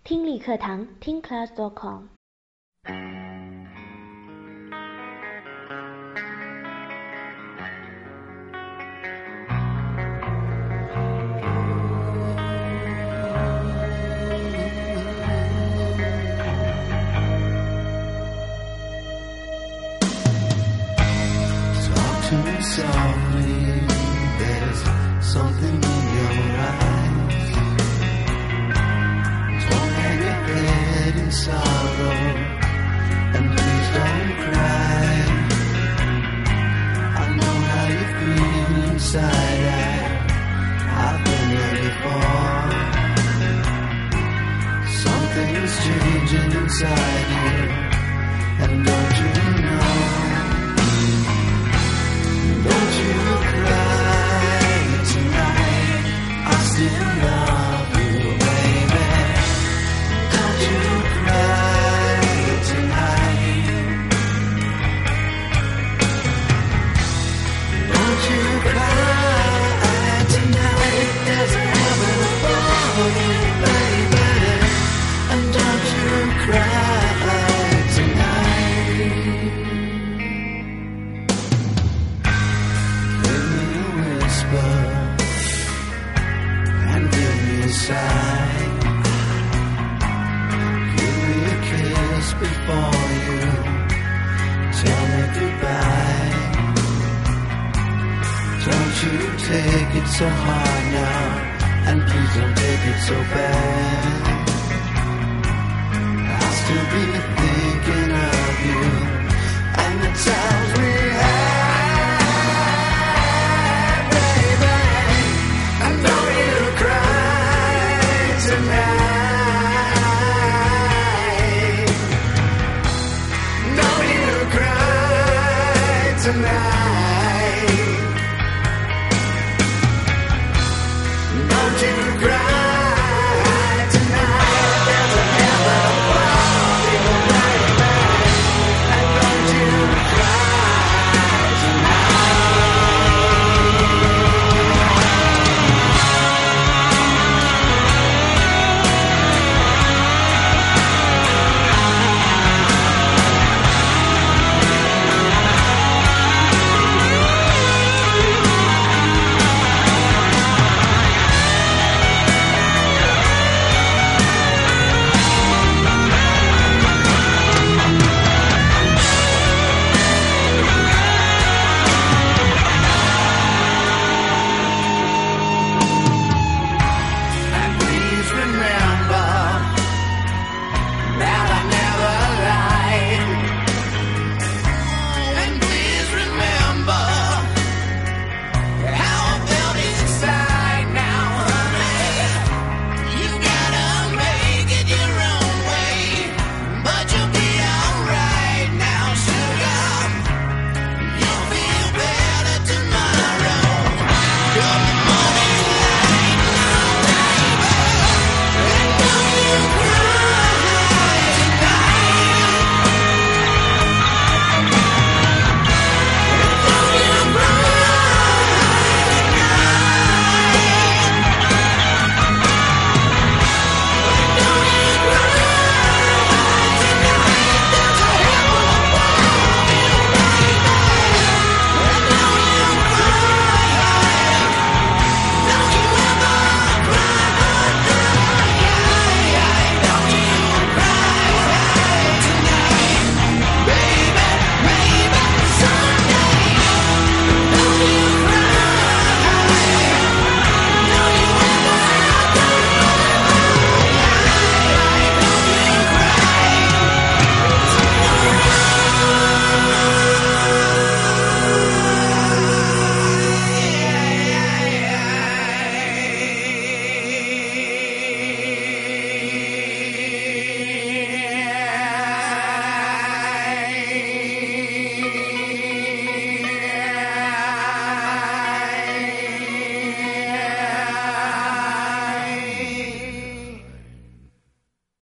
听力课堂听 class.com。 To me softly, there's something in your eyes. Don't hang your head in sorrow, and please don't cry. I know how you feel inside. I've been there before. Something's changing inside you, and don't you know? Don't you cry tonight, I still love you, baby. Don't you cry tonight. Don't you cry tonight, there's a heaven for you, baby. And don't you cry tonight. And give me a sigh. Give me a kiss before you tell me goodbye. Don't you take it so hard now, and please don't take it so bad. I'll still be